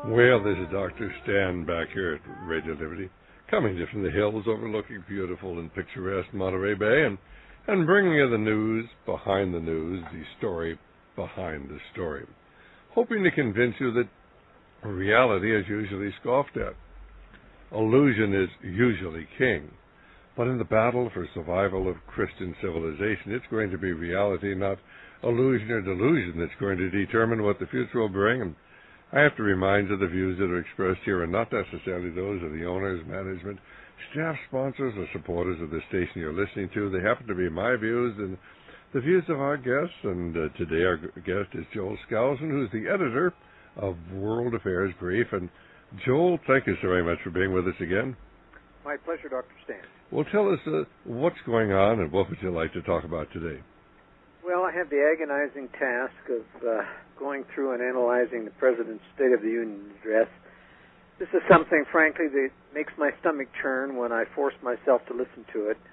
Well, this is Dr. Stan back here at Radio Liberty, coming to you from the hills overlooking beautiful and picturesque Monterey Bay, and bringing you the news behind the news, the story behind the story, hoping to convince you that reality is usually scoffed at. Illusion is usually king, but in the battle for survival of Christian civilization, it's going to be reality, not illusion or delusion, that's going to determine what the future will bring. And I have to remind you the views that are expressed here are not necessarily those of the owners, management, staff, sponsors, or supporters of the station you're listening to. They happen to be my views and the views of our guests. And today our guest is Joel Skousen, who's the editor of World Affairs Brief. And Joel, thank you so very much for being with us again. My pleasure, Dr. Stan. Well, tell us what's going on and what would you like to talk about today? Well, I have the agonizing task of going through and analyzing the President's State of the Union address. This is something, frankly, that makes my stomach churn when I force myself to listen to it.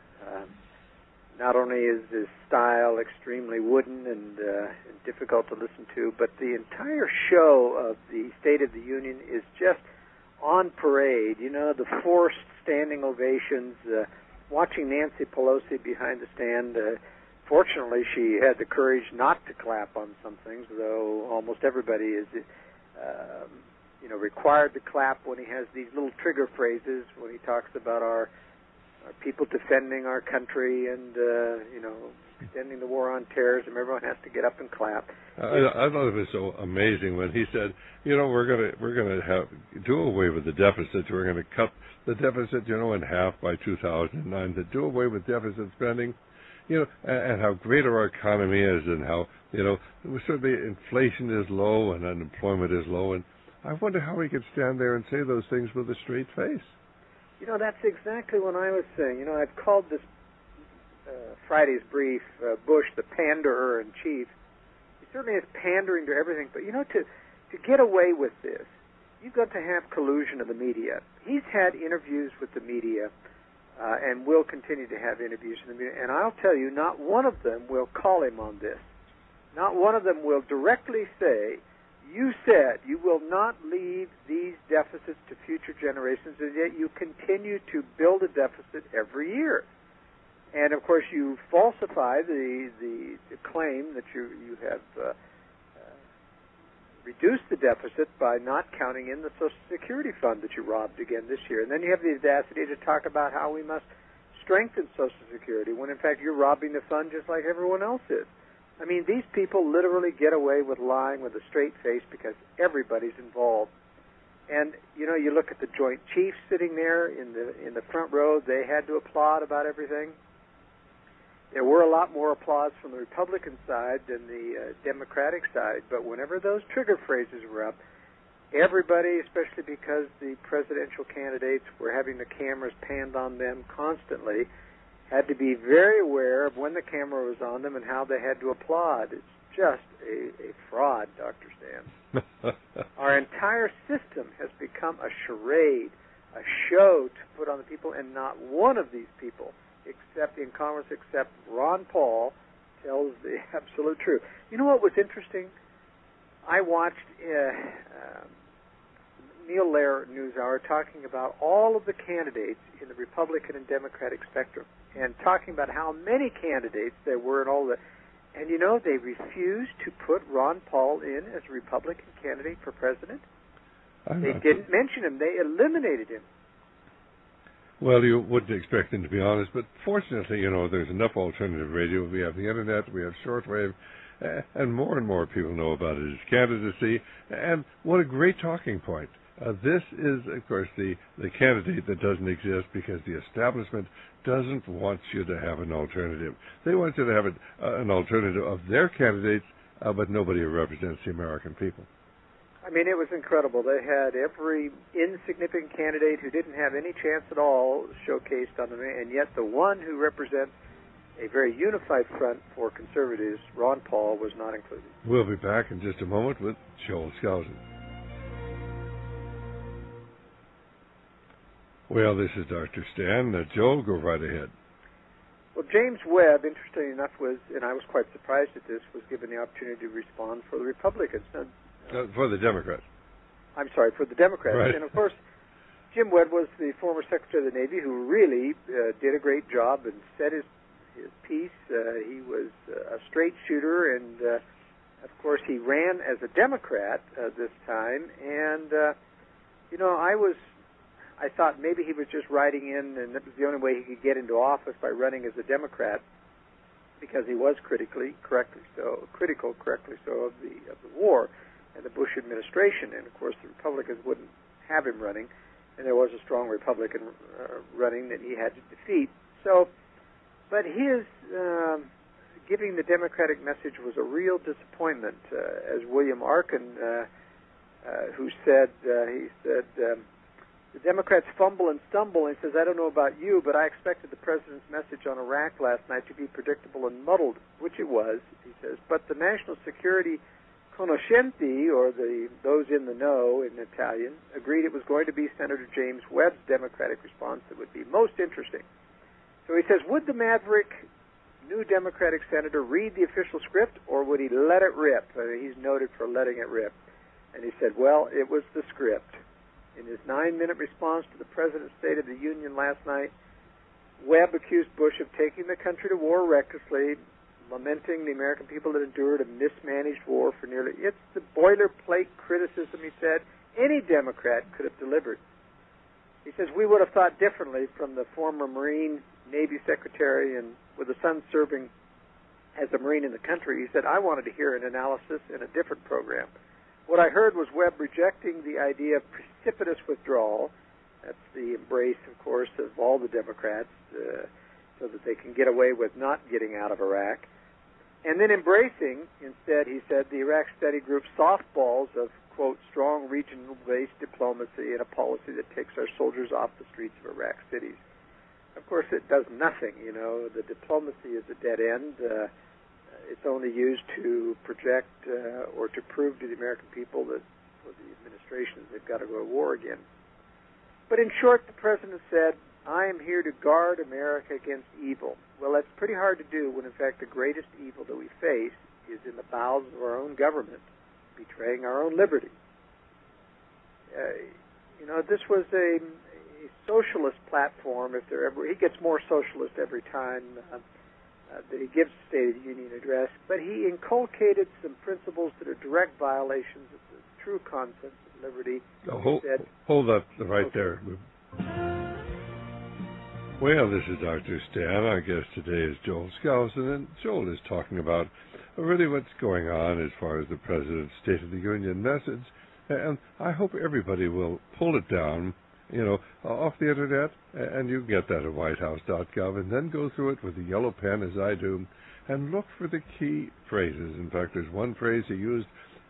Not only is his style extremely wooden and difficult to listen to, but the entire show of the State of the Union is just on parade. You know, the forced standing ovations, watching Nancy Pelosi behind the stand. Fortunately, she had the courage not to clap on some things, though almost everybody is, required to clap when he has these little trigger phrases, when he talks about our people defending our country and, extending the war on terrorism. Everyone has to get up and clap. I thought it was so amazing when he said, we're going to do away with the deficit. We're going to cut the deficit, in half by 2009. To do away with deficit spending. And how great our economy is, and how, certainly inflation is low and unemployment is low. And I wonder how he could stand there and say those things with a straight face. That's exactly what I was saying. I've called this Friday's brief Bush the panderer in chief. He certainly is pandering to everything. But, to get away with this, you've got to have collusion of the media. He's had interviews with the media. And will continue to have interviews in the media. And I'll tell you, not one of them will call him on this. Not one of them will directly say, you said you will not leave these deficits to future generations, and yet you continue to build a deficit every year. And, of course, you falsify the claim that you have reduce the deficit by not counting in the Social Security fund that you robbed again this year. And then you have the audacity to talk about how we must strengthen Social Security when, in fact, you're robbing the fund just like everyone else is. I mean, these people literally get away with lying with a straight face because everybody's involved. And, you look at the Joint Chiefs sitting there in the front row. They had to applaud about everything. There were a lot more applause from the Republican side than the Democratic side, but whenever those trigger phrases were up, everybody, especially because the presidential candidates were having the cameras panned on them constantly, had to be very aware of when the camera was on them and how they had to applaud. It's just a fraud, Dr. Stan. Our entire system has become a charade, a show to put on the people, and not one of these people except in Congress, except Ron Paul, tells the absolute truth. You know what was interesting? I watched Neil Lehrer NewsHour talking about all of the candidates in the Republican and Democratic spectrum, and talking about how many candidates there were and all that. And they refused to put Ron Paul in as a Republican candidate for president. They didn't mention him. They eliminated him. Well, you wouldn't expect them to be honest, but fortunately, there's enough alternative radio. We have the Internet, we have shortwave, and more people know about his candidacy. And what a great talking point. This is, of course, the candidate that doesn't exist because the establishment doesn't want you to have an alternative. They want you to have an alternative of their candidates, but nobody who represents the American people. I mean, it was incredible. They had every insignificant candidate who didn't have any chance at all showcased on them, and yet the one who represents a very unified front for conservatives, Ron Paul, was not included. We'll be back in just a moment with Joel Skousen. Well, this is Dr. Stan. Joel, go right ahead. Well, James Webb, interestingly enough, and I was quite surprised at this, was given the opportunity to respond for the Republicans. For the Democrats. I'm sorry, for the Democrats. Right. And, of course, Jim Webb was the former Secretary of the Navy who really did a great job and said his piece. He was a straight shooter, and, of course, he ran as a Democrat this time. And, I thought maybe he was just writing in, and that was the only way he could get into office, by running as a Democrat, because he was critical, correctly so, of the war and the Bush administration. And of course, the Republicans wouldn't have him running, and there was a strong Republican running that he had to defeat. So, but his giving the Democratic message was a real disappointment, as William Arkin, who said, the Democrats fumble and stumble, and he says, I don't know about you, but I expected the president's message on Iraq last night to be predictable and muddled, which it was, he says, but the national security conoscenti, or those in the know in Italian, agreed it was going to be Senator James Webb's Democratic response that would be most interesting. So he says, would the maverick new Democratic senator read the official script, or would he let it rip? He's noted for letting it rip. And he said, well, it was the script. In his 9-minute response to the President's State of the Union last night, Webb accused Bush of taking the country to war recklessly, lamenting the American people that endured a mismanaged war for nearly... It's the boilerplate criticism, he said, any Democrat could have delivered. He says, we would have thought differently from the former Marine Navy Secretary, and with a son serving as a Marine in the country, he said, I wanted to hear an analysis in a different program. What I heard was Webb rejecting the idea of precipitous withdrawal. That's the embrace, of course, of all the Democrats, so that they can get away with not getting out of Iraq. And then embracing, instead, he said, the Iraq Study Group's softballs of, quote, strong regional-based diplomacy and a policy that takes our soldiers off the streets of Iraq cities. Of course, it does nothing, The diplomacy is a dead end. It's only used to project or to prove to the American people that for the administration they've got to go to war again. But in short, the President said, I am here to guard America against evil. Well, that's pretty hard to do when, in fact, the greatest evil that we face is in the bowels of our own government, betraying our own liberty. This was a socialist platform. If there ever, he gets more socialist every time that he gives the State of the Union address, but he inculcated some principles that are direct violations of the true concepts of liberty. Hold that right there. Well, this is Dr. Stan. Our guest today is Joel Skousen, and Joel is talking about really what's going on as far as the President's State of the Union message, and I hope everybody will pull it down, off the Internet, and you can get that at whitehouse.gov, and then go through it with a yellow pen, as I do, and look for the key phrases. In fact, there's one phrase he used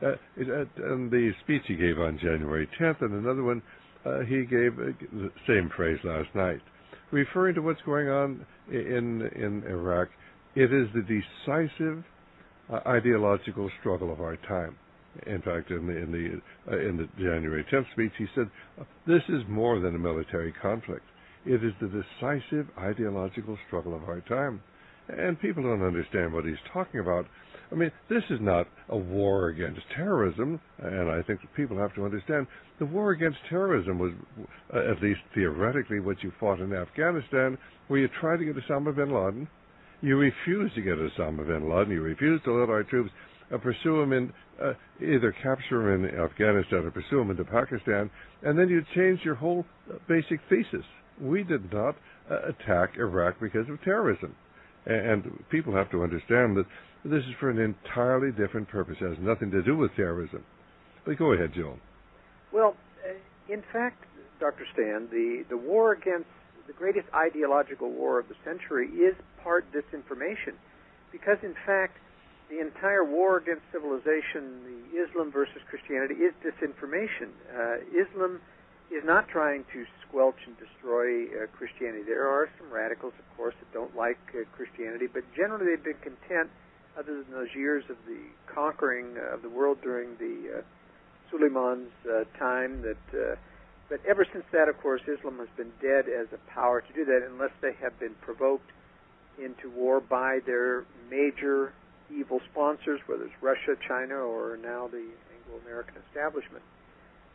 in the speech he gave on January 10th, and another one he gave the same phrase last night. Referring to what's going on in Iraq, it is the decisive ideological struggle of our time. In fact, in the January 10th speech, he said, this is more than a military conflict. It is the decisive ideological struggle of our time. And people don't understand what he's talking about. I mean, this is not a war against terrorism, and I think that people have to understand the war against terrorism was, at least theoretically, what you fought in Afghanistan, where you tried to get Osama bin Laden. You refused to get Osama bin Laden. You refused to let our troops pursue him in, either capture him in Afghanistan or pursue him into Pakistan, and then you changed your whole basic thesis. We did not attack Iraq because of terrorism. And people have to understand that this is for an entirely different purpose. It has nothing to do with terrorism. But go ahead, Joel. Well, in fact, Dr. Stan, the war against the greatest ideological war of the century is part disinformation. Because, in fact, the entire war against civilization, the Islam versus Christianity, is disinformation. Islam is not trying to squelch and destroy Christianity. There are some radicals, of course, that don't like Christianity, but generally they've been content, other than those years of the conquering of the world during the Suleiman's time, but ever since that, of course, Islam has been dead as a power to do that, unless they have been provoked into war by their major evil sponsors, whether it's Russia, China, or now the Anglo-American establishment.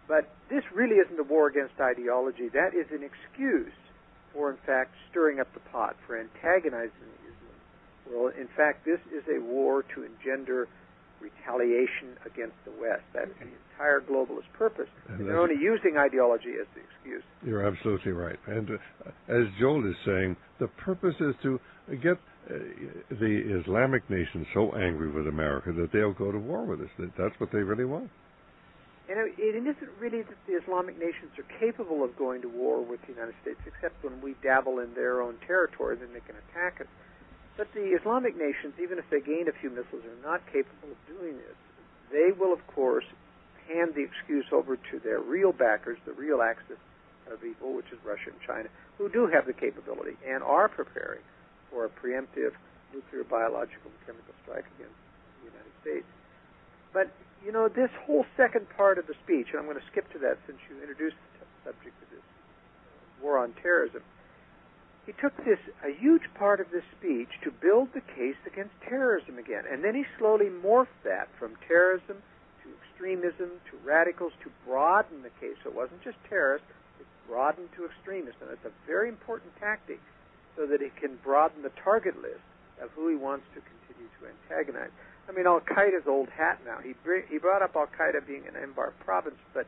But this really isn't a war against ideology. That is an excuse for, in fact, stirring up the pot, for antagonizing Islam. Well, in fact, this is a war to engender retaliation against the West. That's the entire globalist purpose. And they're only using ideology as the excuse. You're absolutely right. And as Joel is saying, the purpose is to get the Islamic nations so angry with America that they'll go to war with us. That's what they really want. And it isn't really that the Islamic nations are capable of going to war with the United States, except when we dabble in their own territory, then they can attack us. But the Islamic nations, even if they gain a few missiles, are not capable of doing this. They will, of course, hand the excuse over to their real backers, the real axis of evil, which is Russia and China, who do have the capability and are preparing for a preemptive nuclear, biological, and chemical strike against the United States. But, you know, this whole second part of the speech, and I'm going to skip to that since you introduced the subject of this war on terrorism, he took a huge part of this speech to build the case against terrorism again. And then he slowly morphed that from terrorism to extremism to radicals to broaden the case. So it wasn't just terrorists, it broadened to extremists. And it's a very important tactic so that he can broaden the target list of who he wants to continue to antagonize. I mean, Al-Qaeda's old hat now. He brought up Al-Qaeda being an Anbar province, but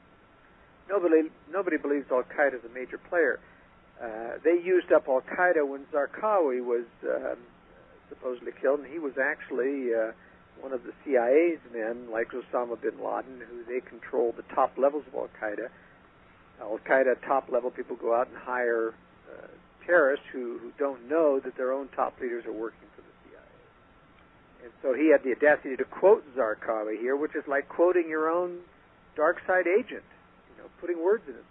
nobody believes Al-Qaeda is a major player. They used up Al-Qaeda when Zarqawi was supposedly killed, and he was actually one of the CIA's men, like Osama bin Laden, who they control the top levels of Al-Qaeda. Al-Qaeda top level people go out and hire terrorists who don't know that their own top leaders are working for the CIA. And so he had the audacity to quote Zarqawi here, which is like quoting your own dark side agent, putting words in his mouth.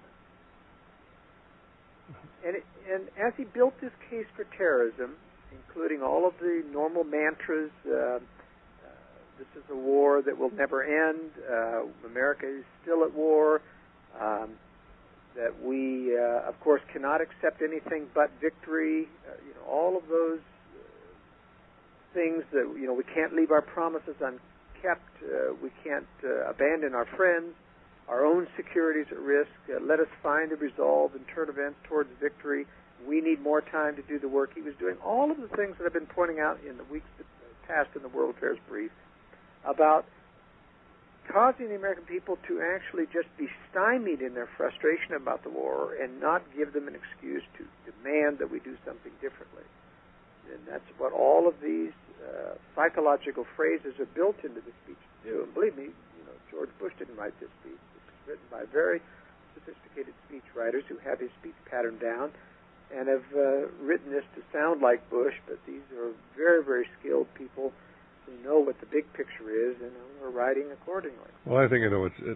And as he built this case for terrorism, including all of the normal mantras, this is a war that will never end, America is still at war, that we, of course, cannot accept anything but victory, all of those things that, we can't leave our promises unkept, we can't abandon our friends, our own security is at risk. Let us find a resolve and turn events towards victory. We need more time to do the work. He was doing all of the things that I've been pointing out in the weeks that passed in the World Affairs Brief about causing the American people to actually just be stymied in their frustration about the war and not give them an excuse to demand that we do something differently. And that's what all of these psychological phrases are built into the speech to do. And believe me, George Bush didn't write this speech. Written by very sophisticated speech writers who have his speech pattern down and have written this to sound like Bush, but these are very, very skilled people who know what the big picture is and who are writing accordingly. Well, I think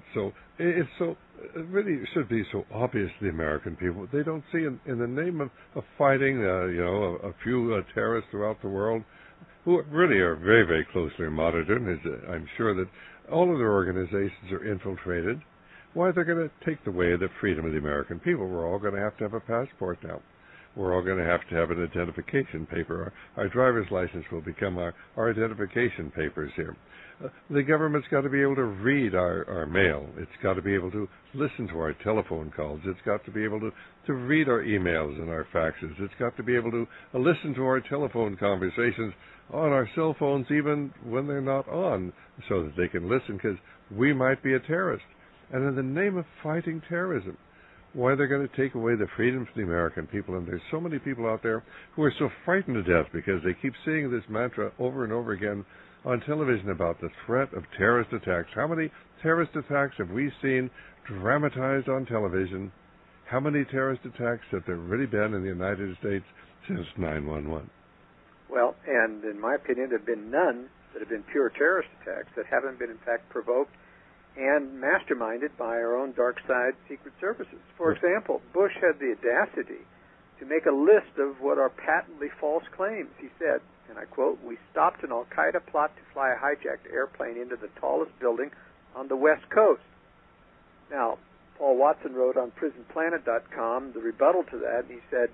it really should be so obvious to the American people. They don't see in the name of fighting, a few terrorists throughout the world who really are very, very closely monitored. I'm sure that all of their organizations are infiltrated. Why, they're going to take away the freedom of the American people. We're all going to have a passport now. We're all going to have an identification paper. Our driver's license will become our identification papers here. The government's got to be able to read our mail. It's got to be able to listen to our telephone calls. It's got to be able to read our emails and our faxes. It's got to be able to listen to our telephone conversations on our cell phones even when they're not on, so that they can listen, because we might be a terrorist. And in the name of fighting terrorism, why they're going to take away the freedom from the American people. And there's so many people out there who are so frightened to death because they keep seeing this mantra over and over again on television about the threat of terrorist attacks. How many terrorist attacks have we seen dramatized on television? How many terrorist attacks have there really been in the United States since 9/11? Well, and in my opinion, there have been none that have been pure terrorist attacks that haven't been, in fact, provoked and masterminded by our own dark side secret services. For example, Bush had the audacity to make a list of what are patently false claims. He said, and I quote, "We stopped an Al-Qaeda plot to fly a hijacked airplane into the tallest building on the West Coast." Now, Paul Watson wrote on PrisonPlanet.com the rebuttal to that, and he said,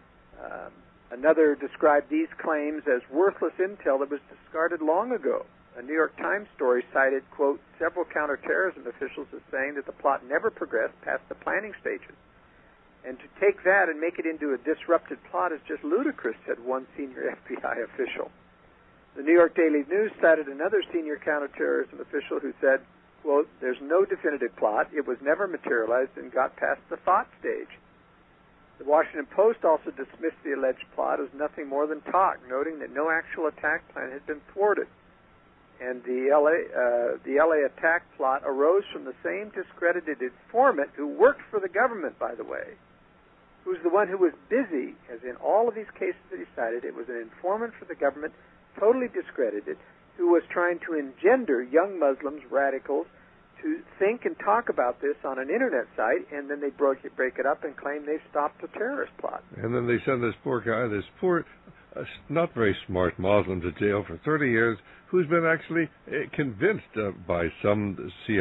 another described these claims as worthless intel that was discarded long ago. A New York Times story cited, quote, several counterterrorism officials as saying that the plot never progressed past the planning stages. And to take that and make it into a disrupted plot is just ludicrous, said one senior FBI official. The New York Daily News cited another senior counterterrorism official who said, quote, there's no definitive plot. It was never materialized and got past the thought stage. The Washington Post also dismissed the alleged plot as nothing more than talk, noting that no actual attack plan had been thwarted. And the LA attack plot arose from the same discredited informant who worked for the government, by the way, who's the one who was busy, as in all of these cases that he cited. It was an informant for the government, totally discredited, who was trying to engender young Muslims, radicals, to think and talk about this on an internet site, and then they break it up and claim they stopped a terrorist plot. And then they send this poor guy, this poor, not very smart Muslim, to jail for 30 years, who's been actually convinced by some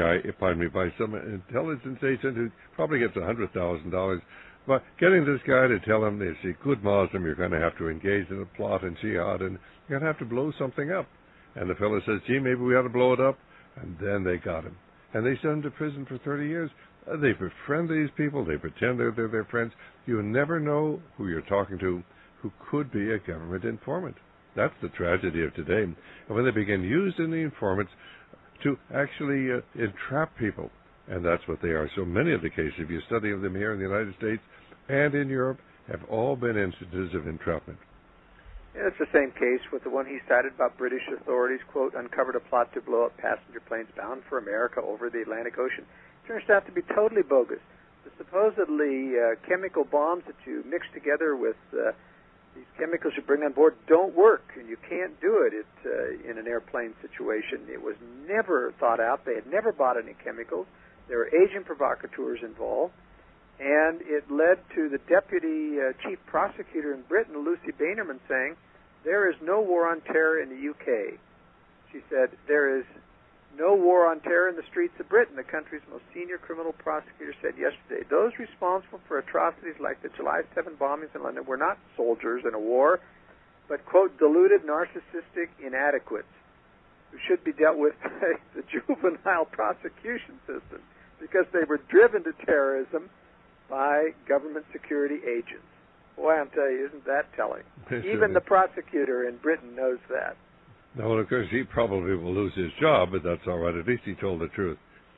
by some intelligence agent who probably gets $100,000. But getting this guy to tell him, if you're a good Muslim, you're going to have to engage in a plot and jihad, and you're going to have to blow something up. And the fellow says, gee, maybe we ought to blow it up. And then they got him. And they send him to prison for 30 years. They befriend these people. They pretend they're their friends. You never know who you're talking to who could be a government informant. That's the tragedy of today. And when they begin using the informants to actually entrap people, and that's what they are. So many of the cases, if you study them here in the United States and in Europe, have all been instances of entrapment. Yeah, it's the same case with the one he cited about British authorities, quote, uncovered a plot to blow up passenger planes bound for America over the Atlantic Ocean. Turns out to be totally bogus. The supposedly chemical bombs that you mix together with these chemicals you bring on board don't work, and you can't do it in an airplane situation. It was never thought out. They had never bought any chemicals. There were agent provocateurs involved. And it led to the deputy chief prosecutor in Britain, Lucy Bainerman, saying, there is no war on terror in the UK. She said, there is no war on terror in the streets of Britain, the country's most senior criminal prosecutor said yesterday. Those responsible for atrocities like the July 7 bombings in London were not soldiers in a war, but, quote, deluded, narcissistic inadequates who should be dealt with by the juvenile prosecution system because they were driven to terrorism by government security agents. Boy, I'm telling you, isn't that telling? Even the prosecutor in Britain knows that. Now, well, of course, he probably will lose his job, but that's all right. At least he told the truth.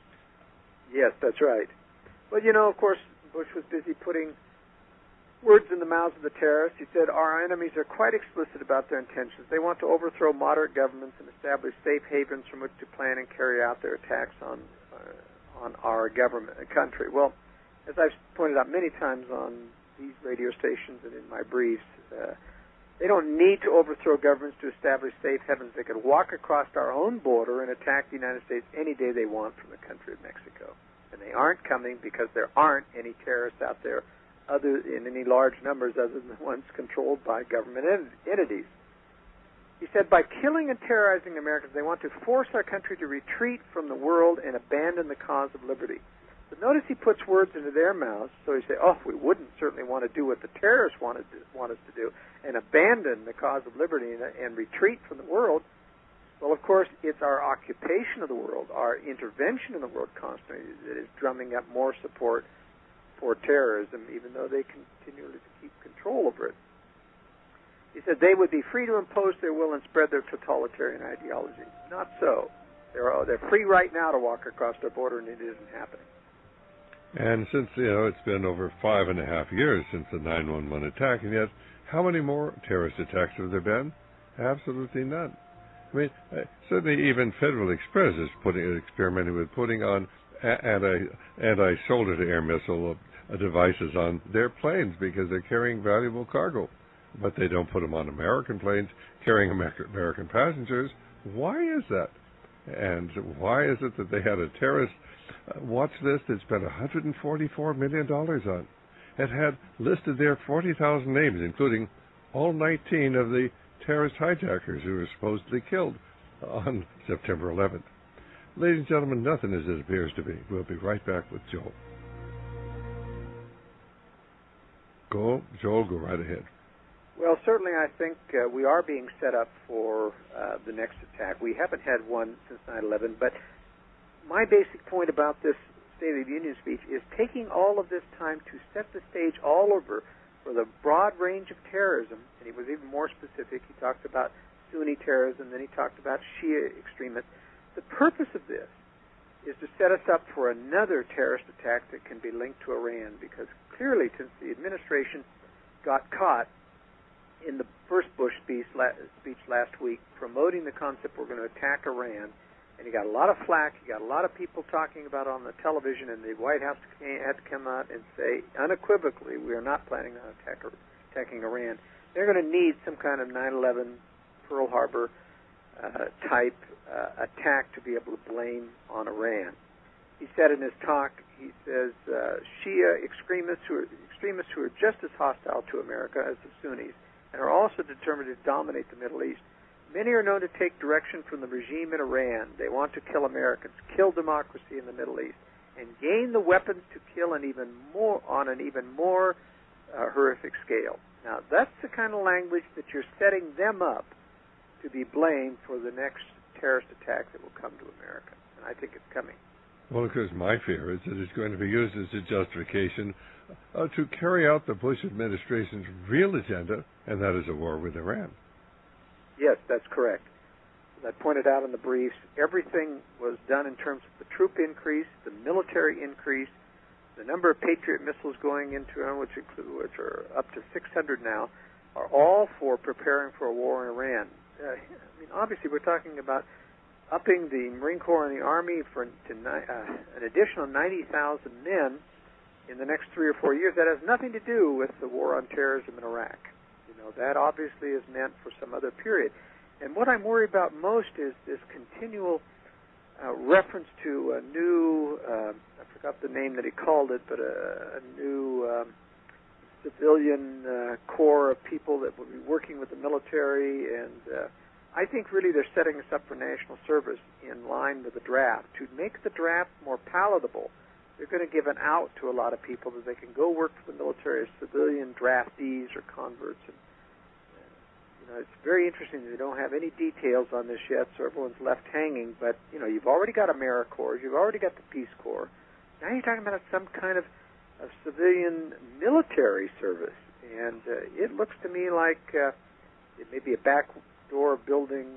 Yes, that's right. But, you know, of course, Bush was busy putting words in the mouths of the terrorists. He said, our enemies are quite explicit about their intentions. They want to overthrow moderate governments and establish safe havens from which to plan and carry out their attacks on our government, country. Well, as I've pointed out many times on these radio stations and in my briefs, they don't need to overthrow governments to establish safe havens. They could walk across our own border and attack the United States any day they want from the country of Mexico. And they aren't coming because there aren't any terrorists out there in any large numbers other than the ones controlled by government entities. He said, by killing and terrorizing Americans, they want to force our country to retreat from the world and abandon the cause of liberty. But notice he puts words into their mouths, so he say, oh, we wouldn't certainly want to do what the terrorists want us to do and abandon the cause of liberty and retreat from the world. Well, of course, it's our occupation of the world, our intervention in the world constantly that is drumming up more support for terrorism, even though they continually keep control over it. He said they would be free to impose their will and spread their totalitarian ideology. Not so. They're free right now to walk across our border, and it isn't happening. And since, it's been over 5.5 years since the 9/11 attack, and yet how many more terrorist attacks have there been? Absolutely none. I mean, certainly even Federal Express is experimenting with putting on anti-shoulder to air missile devices on their planes because they're carrying valuable cargo. But they don't put them on American planes carrying American passengers. Why is that? And why is it that they had a terrorist watch list that spent $144 million on? It had listed there 40,000 names, including all 19 of the terrorist hijackers who were supposedly killed on September 11th. Ladies and gentlemen, nothing as it appears to be. We'll be right back with Joel. Joel, go right ahead. Well, certainly I think we are being set up for the next attack. We haven't had one since 9/11, but my basic point about this State of the Union speech is taking all of this time to set the stage all over for the broad range of terrorism, and he was even more specific. He talked about Sunni terrorism, then he talked about Shia extremists. The purpose of this is to set us up for another terrorist attack that can be linked to Iran, because clearly since the administration got caught in the first Bush speech last week promoting the concept we're going to attack Iran, and he got a lot of flack, he got a lot of people talking about it on the television, and the White House had to come out and say unequivocally, we are not planning on attacking Iran. They're going to need some kind of 9/11 Pearl Harbor type attack to be able to blame on Iran. He said in his talk, he says, Shia extremists who are just as hostile to America as the Sunnis and are also determined to dominate the Middle East. Many are known to take direction from the regime in Iran. They want to kill Americans, kill democracy in the Middle East, and gain the weapons to kill on an even more horrific scale. Now, that's the kind of language that you're setting them up to be blamed for the next terrorist attack that will come to America. And I think it's coming. Well, of course, my fear is that it's going to be used as a justification to carry out the Bush administration's real agenda, and that is a war with Iran. Yes, that's correct. As I pointed out in the briefs, everything was done in terms of the troop increase, the military increase, the number of Patriot missiles going into them, which are up to 600 now, are all for preparing for a war in Iran. I mean, obviously, we're talking about upping the Marine Corps and the Army to an additional 90,000 men in the next 3 or 4 years. That has nothing to do with the war on terrorism in Iraq. You know, that obviously is meant for some other period. And what I'm worried about most is this continual reference to a new, I forgot the name that he called it, but a new civilian corps of people that will be working with the military. And I think really they're setting us up for national service in line with the draft. To make the draft more palatable, they're going to give an out to a lot of people that they can go work for the military as civilian draftees or converts. And, you know, it's very interesting that they don't have any details on this yet, so everyone's left hanging. But, you know, you've already got AmeriCorps, you've already got the Peace Corps. Now you're talking about some kind of civilian military service. And it looks to me like it may be a backdoor building,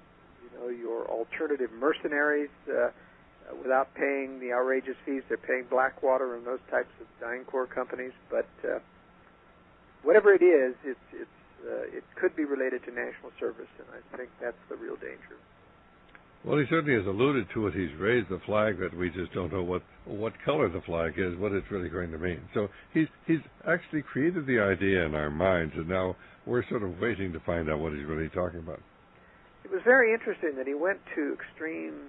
your alternative mercenaries without paying the outrageous fees they're paying Blackwater and those types of DynCorp companies. But whatever it is, it could be related to national service, and I think that's the real danger. Well, he certainly has alluded to it. He's raised the flag, that we just don't know what color the flag is, what it's really going to mean. So he's actually created the idea in our minds, and now we're sort of waiting to find out what he's really talking about. It was very interesting that he went to extremes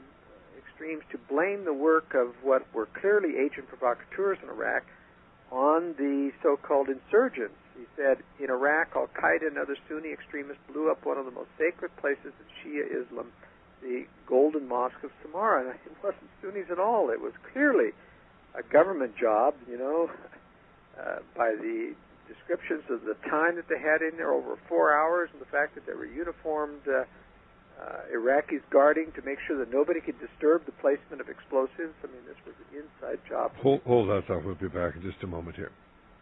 to blame the work of what were clearly agent provocateurs in Iraq on the so-called insurgents. He said, in Iraq, Al-Qaeda and other Sunni extremists blew up one of the most sacred places in Shia Islam, the Golden Mosque of Samarra. And it wasn't Sunnis at all. It was clearly a government job, by the descriptions of the time that they had in there, over 4 hours, and the fact that there were uniformed Iraqis guarding to make sure that nobody could disturb the placement of explosives. I mean, this was an inside job. Hold that thought. We'll be back in just a moment here.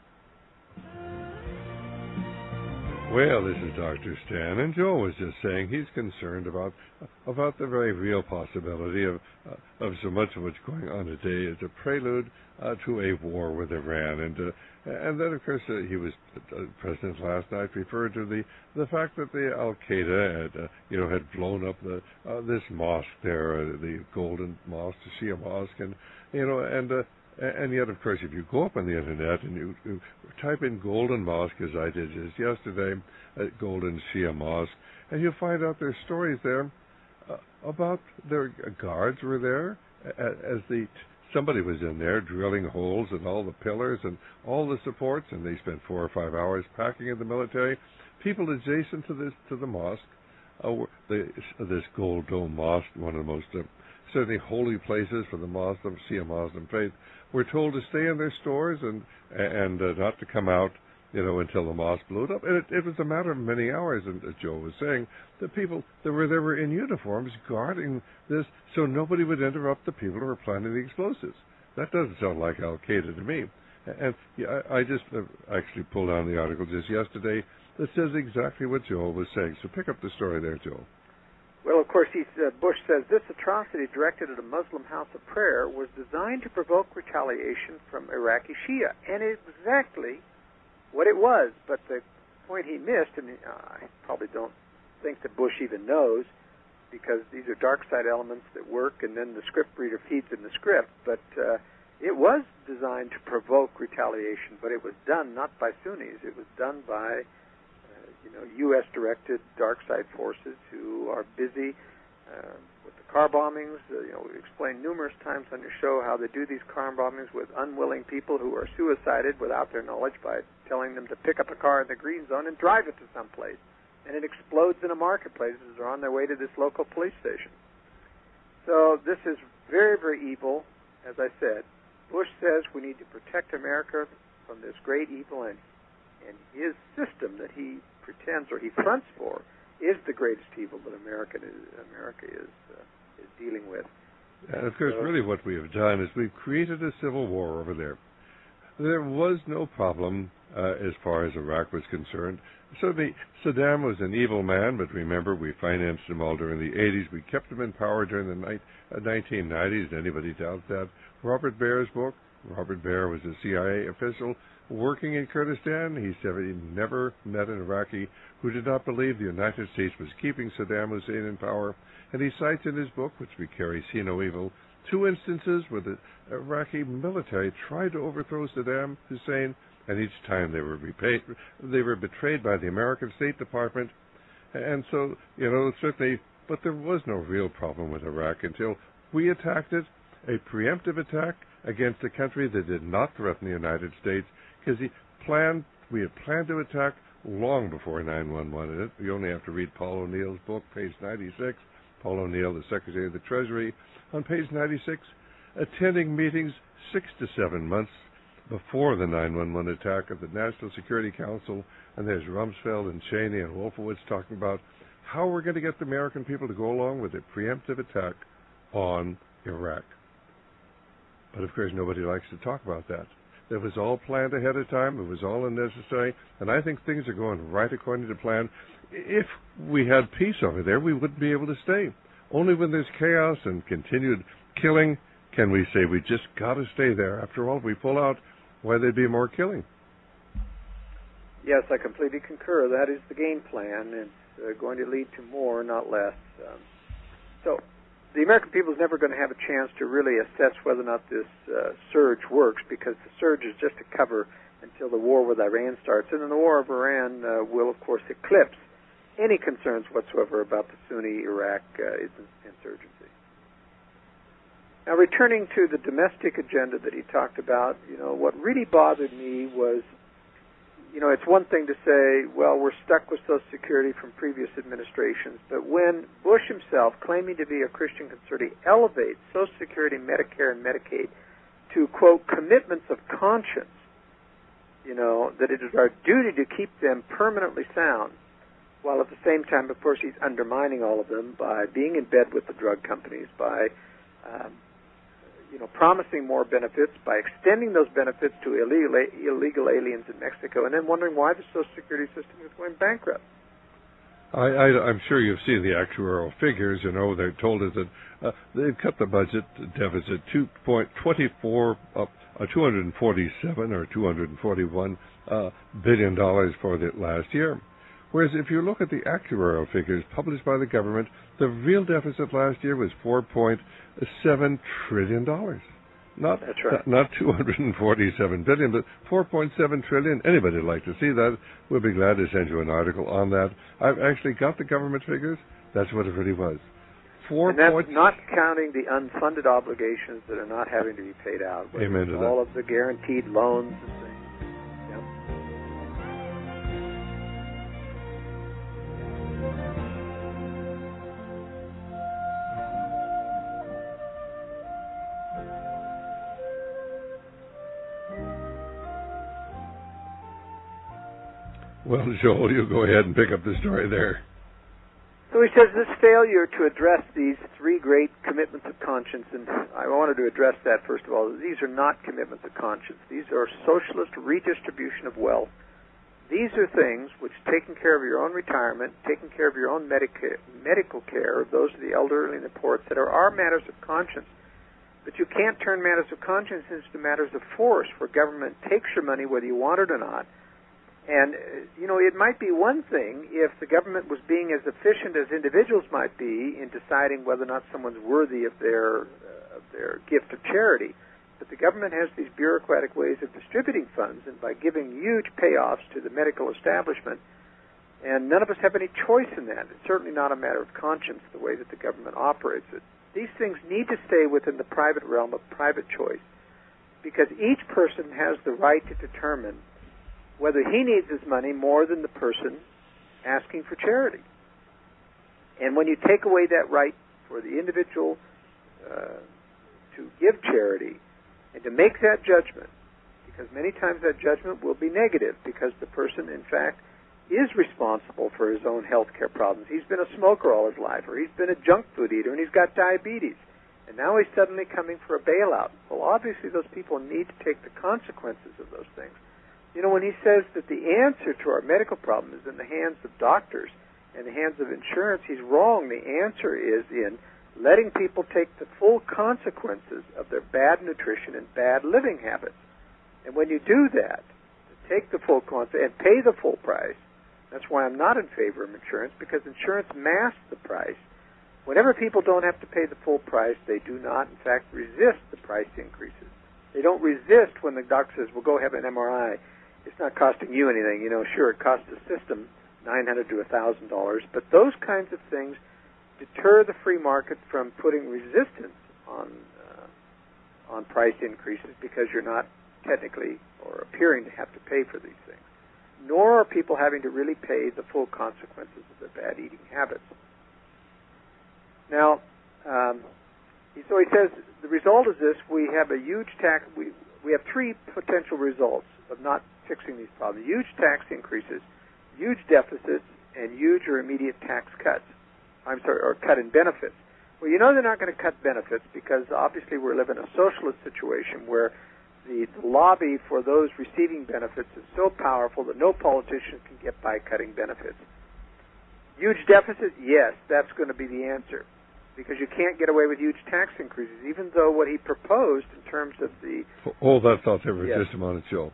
Well, this is Dr. Stan, and Joe was just saying he's concerned about the very real possibility of so much of what's going on today as a prelude to a war with Iran, and then of course President last night referred to the fact that the Al Qaeda had blown up this mosque there, the Golden Mosque, the Shia Mosque, and yet, of course, if you go up on the Internet and you type in Golden Mosque, as I did just yesterday, Golden Shia Mosque, and you'll find out there's stories there about their guards were there as somebody was in there drilling holes in all the pillars and all the supports, and they spent 4 or 5 hours packing in the military. People adjacent to the mosque, this Gold Dome Mosque, one of the most certainly holy places for the Shia Muslim faith, were told to stay in their stores and not to come out until the mosque blew it up. And it was a matter of many hours, and as Joe was saying, the people that were there were in uniforms guarding this so nobody would interrupt the people who were planting the explosives. That doesn't sound like Al-Qaeda to me. And I just actually pulled down the article just yesterday that says exactly what Joel was saying. So pick up the story there, Joel. Well, of course, Bush says this atrocity directed at a Muslim house of prayer was designed to provoke retaliation from Iraqi Shia, and exactly what it was. But the point he missed, and I probably don't think that Bush even knows, because these are dark side elements that work, and then the script reader feeds in the script, but it was designed to provoke retaliation, but it was done not by Sunnis. It was done by U.S.-directed dark side forces who are busy with the car bombings. We explained numerous times on your show how they do these car bombings with unwilling people who are suicided without their knowledge by telling them to pick up a car in the green zone and drive it to someplace. And it explodes in a marketplace as they're on their way to this local police station. So this is very, very evil, as I said. Bush says we need to protect America from this great evil, and his system that he pretends or he fronts for is the greatest evil that America is dealing with. And of course, really what we have done is we've created a civil war over there. There was no problem as far as Iraq was concerned. Certainly, Saddam was an evil man, but remember, we financed him all during the 80s. We kept him in power during the 1990s. Anybody doubt that? Robert Baer's book, Robert Baer was a CIA official working in Kurdistan. He said he never met an Iraqi who did not believe the United States was keeping Saddam Hussein in power. And he cites in his book, which we carry, See No Evil, 2 instances where the Iraqi military tried to overthrow Saddam Hussein, and each time they were betrayed by the American State Department. And so, certainly, but there was no real problem with Iraq until we attacked it, a preemptive attack against a country that did not threaten the United States, because we had planned to attack long before 9/11. You only have to read Paul O'Neill's book, page 96. Paul O'Neill, the Secretary of the Treasury, on page 96, attending meetings 6 to 7 months before the 9/11 attack of the National Security Council, and there's Rumsfeld and Cheney and Wolfowitz talking about how we're going to get the American people to go along with a preemptive attack on Iraq. But of course, nobody likes to talk about that. That was all planned ahead of time. It was all unnecessary, and I think things are going right according to plan. If we had peace over there, we wouldn't be able to stay. Only when there's chaos and continued killing can we say we just got to stay there. After all, if we pull out, why there'd be more killing. Yes, I completely concur. That is the game plan. It's going to lead to more, not less. So the American people is never going to have a chance to really assess whether or not this surge works, because the surge is just a cover until the war with Iran starts. And then the war of Iran will, of course, eclipse any concerns whatsoever about the Sunni Iraq insurgency. Now, returning to the domestic agenda that he talked about, what really bothered me was, it's one thing to say, well, we're stuck with Social Security from previous administrations, but when Bush himself, claiming to be a Christian conservative, elevates Social Security, Medicare, and Medicaid to, quote, commitments of conscience, that it is our duty to keep them permanently sound, while at the same time, of course, he's undermining all of them by being in bed with the drug companies, by promising more benefits, by extending those benefits to illegal aliens in Mexico, and then wondering why the Social Security system is going bankrupt. I'm sure you've seen the actuarial figures. They told us that they've cut the budget deficit 2.47 or $241 billion for the last year. Whereas if you look at the actuarial figures published by the government, the real deficit last year was $4.7 trillion. That's right. Not $247 billion, but $4.7 trillion. Anybody would like to see that? We'll be glad to send you an article on that. I've actually got the government figures. That's what it really was. And that's not counting the unfunded obligations that are not having to be paid out. Amen to that. All of the guaranteed loans and things. Well, Joel, you go ahead and pick up the story there. So he says this failure to address these three great commitments of conscience, and I wanted to address that first of all. These are not commitments of conscience. These are socialist redistribution of wealth. These are things which, taking care of your own retirement, taking care of your own medical care, of those of the elderly and the poor, etc., are matters of conscience. But you can't turn matters of conscience into matters of force, where government takes your money whether you want it or not. And, it might be one thing if the government was being as efficient as individuals might be in deciding whether or not someone's worthy of their gift of charity. But the government has these bureaucratic ways of distributing funds, and by giving huge payoffs to the medical establishment, and none of us have any choice in that. It's certainly not a matter of conscience, the way that the government operates it. These things need to stay within the private realm of private choice, because each person has the right to determine whether he needs his money more than the person asking for charity. And when you take away that right for the individual to give charity and to make that judgment, because many times that judgment will be negative, because the person, in fact, is responsible for his own health care problems. He's been a smoker all his life, or he's been a junk food eater, and he's got diabetes. And now he's suddenly coming for a bailout. Well, obviously those people need to take the consequences of those things. When he says that the answer to our medical problem is in the hands of doctors and the hands of insurance, he's wrong. The answer is in letting people take the full consequences of their bad nutrition and bad living habits. And when you do that, take the full consequence and pay the full price, that's why I'm not in favor of insurance, because insurance masks the price. Whenever people don't have to pay the full price, they do not, in fact, resist the price increases. They don't resist when the doctor says, well, go have an MRI. It's not costing you anything. Sure, it costs the system $900 to $1,000, but those kinds of things deter the free market from putting resistance on price increases, because you're not technically or appearing to have to pay for these things. Nor are people having to really pay the full consequences of their bad eating habits. Now, so he says the result is this: we have a huge tax. We have three potential results of not fixing these problems: huge tax increases, huge deficits, and huge or immediate tax cuts. Or cut in benefits. Well, they're not going to cut benefits, because obviously we're living in a socialist situation where the lobby for those receiving benefits is so powerful that no politician can get by cutting benefits. Huge deficit? Yes, that's going to be the answer, because you can't get away with huge tax increases, even though what he proposed in terms of the... Hold that thought there for just a moment, Joe.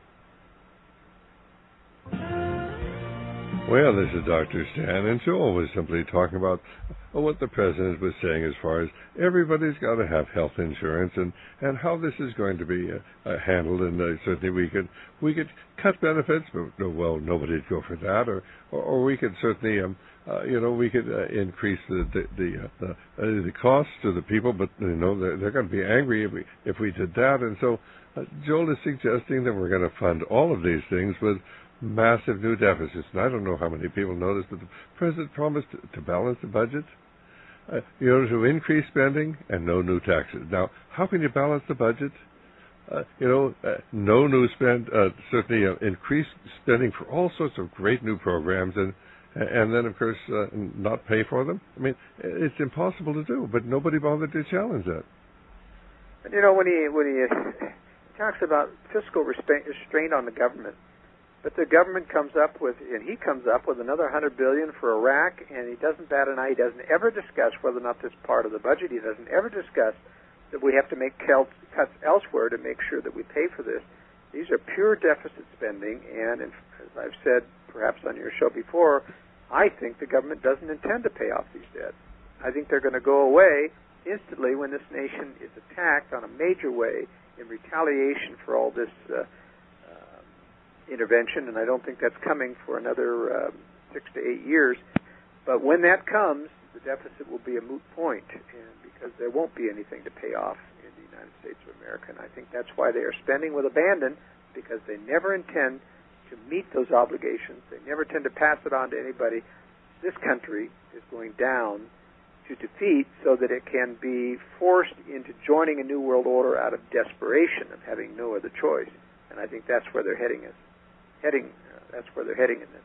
Well, this is Dr. Stan, and Joel was simply talking about what the President was saying as far as everybody's got to have health insurance, and how this is going to be handled. And certainly we could cut benefits, but nobody'd go for that, or we could certainly we could increase the costs to the people, but they're going to be angry if we did that. And so Joel is suggesting that we're going to fund all of these things with massive new deficits. And I don't know how many people noticed, but the President promised to balance the budget, to increase spending and no new taxes. Now, how can you balance the budget? No new spend, certainly increased spending for all sorts of great new programs, and then, of course, not pay for them. I mean, it's impossible to do, but nobody bothered to challenge that. And, when he talks about fiscal restraint on the government, but the government comes up with another $100 billion for Iraq, and he doesn't bat an eye. He doesn't ever discuss whether or not this part of the budget. He doesn't ever discuss that we have to make cuts elsewhere to make sure that we pay for this. These are pure deficit spending, and as I've said perhaps on your show before, I think the government doesn't intend to pay off these debts. I think they're going to go away instantly when this nation is attacked on a major way in retaliation for all this intervention, and I don't think that's coming for another 6 to 8 years. But when that comes, the deficit will be a moot point, and because there won't be anything to pay off in the United States of America. And I think that's why they are spending with abandon, because they never intend to meet those obligations. They never tend to pass it on to anybody. This country is going down to defeat so that it can be forced into joining a new world order out of desperation of having no other choice. And I think that's where they're heading in this.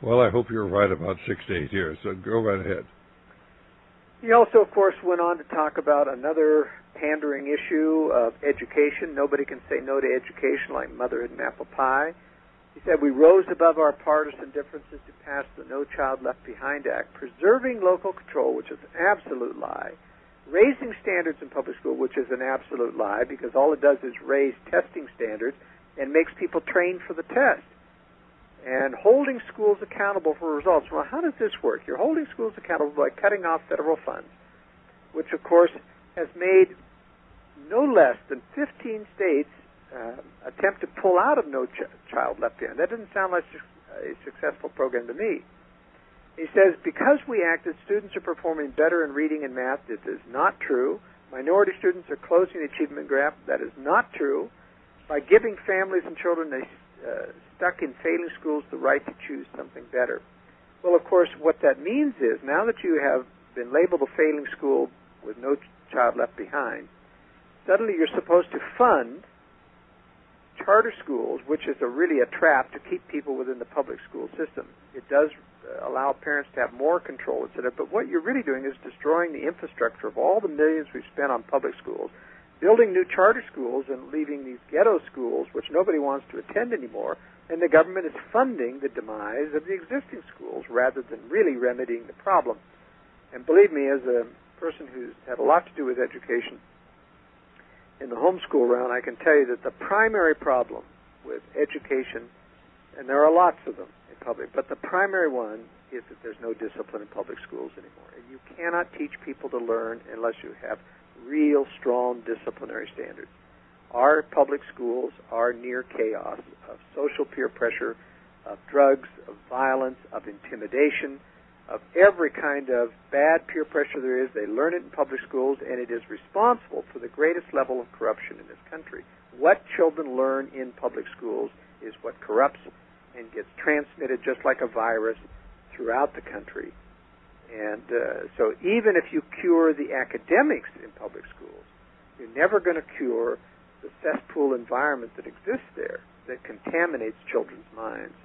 Well, I hope you're right about 6 to 8 years, so go right ahead. He also, of course, went on to talk about another pandering issue of education. Nobody can say no to education like motherhood and apple pie. He said, we rose above our partisan differences to pass the No Child Left Behind Act, preserving local control, which is an absolute lie, raising standards in public school, which is an absolute lie, because all it does is raise testing standards and makes people train for the test, and holding schools accountable for results. Well, how does this work? You're holding schools accountable by cutting off federal funds, which, of course, has made no less than 15 states attempt to pull out of No Child Left Behind. That doesn't sound like a successful program to me. He says, because we acted, students are performing better in reading and math. This is not true. Minority students are closing the achievement gap. That is not true. By giving families and children stuck in failing schools the right to choose something better. Well, of course, what that means is, now that you have been labeled a failing school with No Child Left Behind, suddenly you're supposed to fund charter schools, which is really a trap to keep people within the public school system. It does allow parents to have more control, etc. But what you're really doing is destroying the infrastructure of all the millions we've spent on public schools, building new charter schools and leaving these ghetto schools, which nobody wants to attend anymore, and the government is funding the demise of the existing schools rather than really remedying the problem. And believe me, as a person who's had a lot to do with education in the homeschool round, I can tell you that the primary problem with education, and there are lots of them in public, but the primary one is that there's no discipline in public schools anymore. And you cannot teach people to learn unless you have real strong disciplinary standards. Our public schools are near chaos of social peer pressure, of drugs, of violence, of intimidation, of every kind of bad peer pressure there is. They learn it in public schools, and it is responsible for the greatest level of corruption in this country. What children learn in public schools is what corrupts and gets transmitted just like a virus throughout the country. And so even if you cure the academics in public schools, you're never going to cure the cesspool environment that exists there that contaminates children's minds.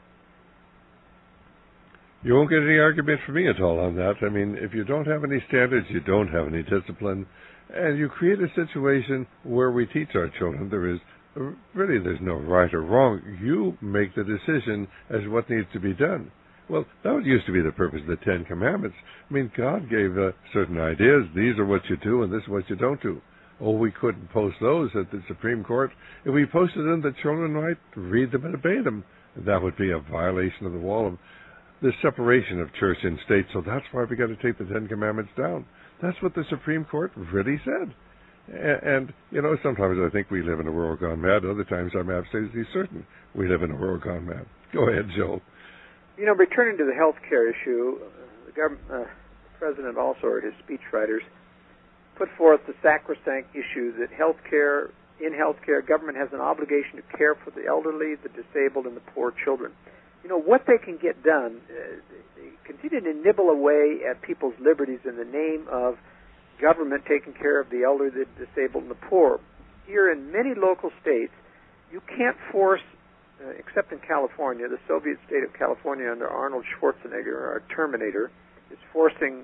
You won't get any argument from me at all on that. I mean, if you don't have any standards, you don't have any discipline, and you create a situation where we teach our children there's no right or wrong. You make the decision as what needs to be done. Well, that used to be the purpose of the Ten Commandments. I mean, God gave certain ideas. These are what you do, and this is what you don't do. Oh, we couldn't post those at the Supreme Court. If we posted them, the children might read them and obey them. That would be a violation of the wall of the separation of church and state. So that's why we got to take the Ten Commandments down. That's what the Supreme Court really said. And sometimes I think we live in a world gone mad. Other times I'm absolutely certain we live in a world gone mad. Go ahead, Joe. Returning to the health care issue, the President also, or his speechwriters, put forth the sacrosanct issue that in healthcare, government has an obligation to care for the elderly, the disabled, and the poor children. What they can get done, they continue to nibble away at people's liberties in the name of government taking care of the elderly, the disabled, and the poor. Here in many local states, you can't force, except in California, the Soviet state of California under Arnold Schwarzenegger, our Terminator, is forcing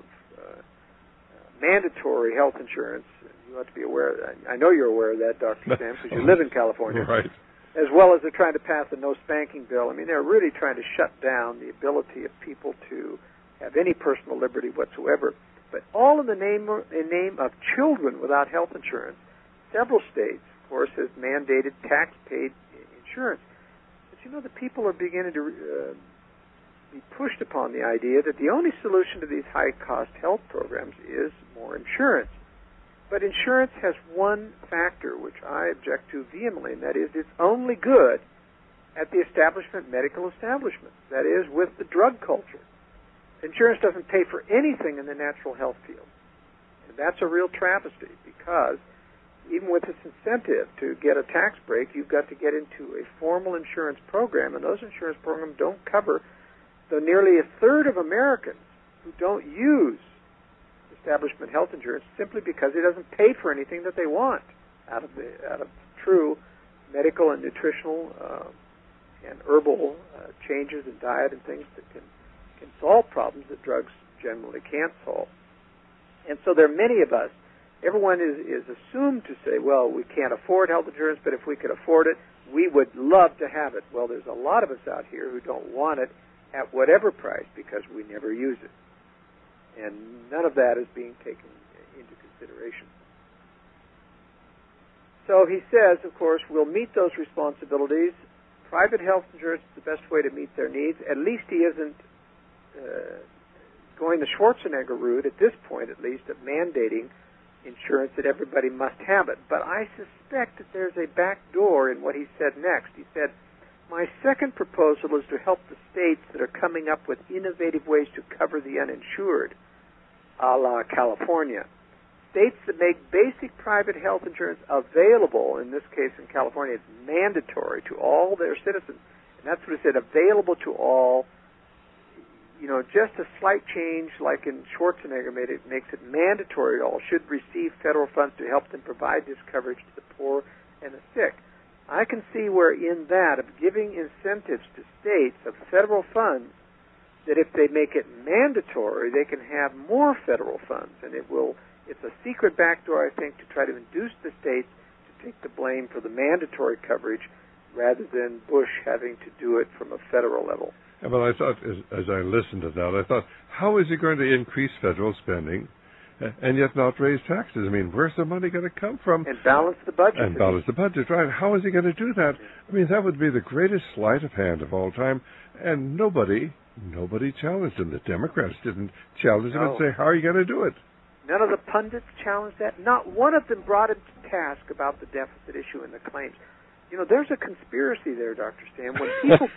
mandatory health insurance. You have to be aware of that. I know you're aware of that, Dr. Sam, because you live in California. Right. As well as they're trying to pass a no spanking bill. I mean, they're really trying to shut down the ability of people to have any personal liberty whatsoever. But all in the name of children without health insurance. Several states, of course, have mandated tax-paid insurance. But the people are beginning to be pushed upon the idea that the only solution to these high-cost health programs is more insurance. But insurance has one factor which I object to vehemently, and that is it's only good at the medical establishment, that is, with the drug culture. Insurance doesn't pay for anything in the natural health field. And that's a real travesty, because even with this incentive to get a tax break, you've got to get into a formal insurance program, and those insurance programs don't cover the nearly a third of Americans who don't use establishment health insurance simply because it doesn't pay for anything that they want out of true medical and nutritional and herbal changes in diet and things that can can solve problems that drugs generally can't solve. And so there are many of us. Everyone is assumed to say, well, we can't afford health insurance, but if we could afford it, we would love to have it. Well, there's a lot of us out here who don't want it at whatever price because we never use it. And none of that is being taken into consideration. So he says, of course, we'll meet those responsibilities. Private health insurance is the best way to meet their needs. At least he isn't going the Schwarzenegger route, at this point at least, of mandating insurance that everybody must have it. But I suspect that there's a back door in what he said next. He said, my second proposal is to help the states that are coming up with innovative ways to cover the uninsured, a la California. States that make basic private health insurance available, in this case in California, it's mandatory to all their citizens. And that's what he said, available to all. You know, just a slight change like in Schwarzenegger makes it mandatory to all should receive federal funds to help them provide this coverage to the poor and the sick. I can see where in that of giving incentives to states of federal funds that if they make it mandatory, they can have more federal funds. And it's a secret backdoor, I think, to try to induce the states to take the blame for the mandatory coverage rather than Bush having to do it from a federal level. Yeah, but I thought, as I listened to that, I thought, how is he going to increase federal spending and yet not raise taxes? I mean, where's the money going to come from? And balance the budget. And balance the budget, right. How is he going to do that? I mean, that would be the greatest sleight of hand of all time. And nobody challenged him. The Democrats didn't challenge him and say, how are you going to do it? None of the pundits challenged that. Not one of them brought him to task about the deficit issue and the claims. You know, there's a conspiracy there, Dr. Stan. When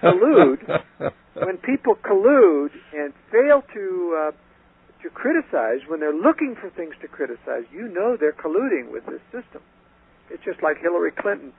people collude and fail to criticize, when they're looking for things to criticize, you know they're colluding with this system. It's just like Hillary Clinton.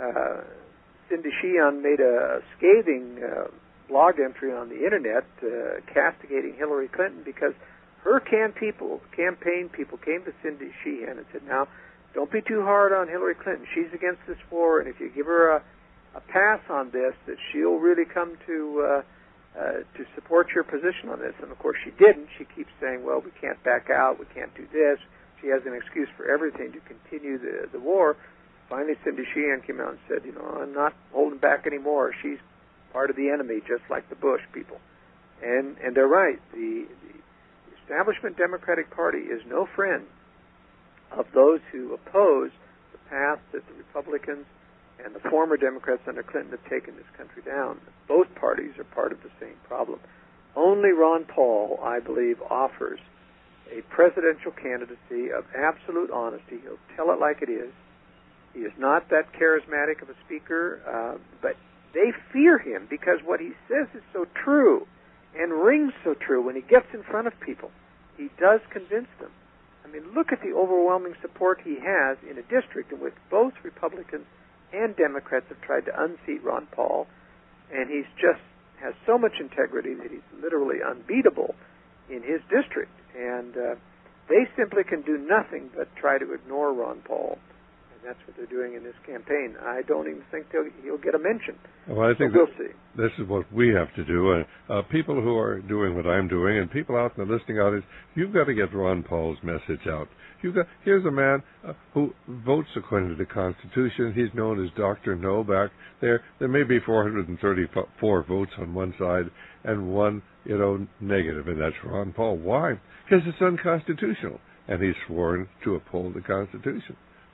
Cindy Sheehan made a scathing blog entry on the Internet castigating Hillary Clinton because her campaign people came to Cindy Sheehan and said, now, don't be too hard on Hillary Clinton. She's against this war, and if you give her a pass on this, that she'll really come to support your position on this. And, of course, she didn't. She keeps saying, well, we can't back out, we can't do this. She has an excuse for everything to continue the war. Finally, Cindy Sheehan came out and said, you know, I'm not holding back anymore. She's part of the enemy, just like the Bush people. And they're right. The establishment Democratic Party is no friend of those who oppose the path that the Republicans and the former Democrats under Clinton have taken this country down. Both parties are part of the same problem. Only Ron Paul, I believe, offers a presidential candidacy of absolute honesty. He'll tell it like it is. He is not that charismatic of a speaker, but they fear him because what he says is so true and rings so true when he gets in front of people. He does convince them. I mean, look at the overwhelming support he has in a district in which both Republicans and Democrats have tried to unseat Ron Paul, and he's just has so much integrity that he's literally unbeatable in his district. And they simply can do nothing but try to ignore Ron Paul. And that's what they're doing in this campaign. I don't even think he'll get a mention. Well, I think we'll see. This is what we have to do. People who are doing what I'm doing, and people out in the listening audience, you've got to get Ron Paul's message out. Here's a man who votes according to the Constitution. He's known as Dr. No back there. There may be 434 votes on one side and one, negative, and that's Ron Paul. Why? Because it's unconstitutional, and he's sworn to uphold the Constitution.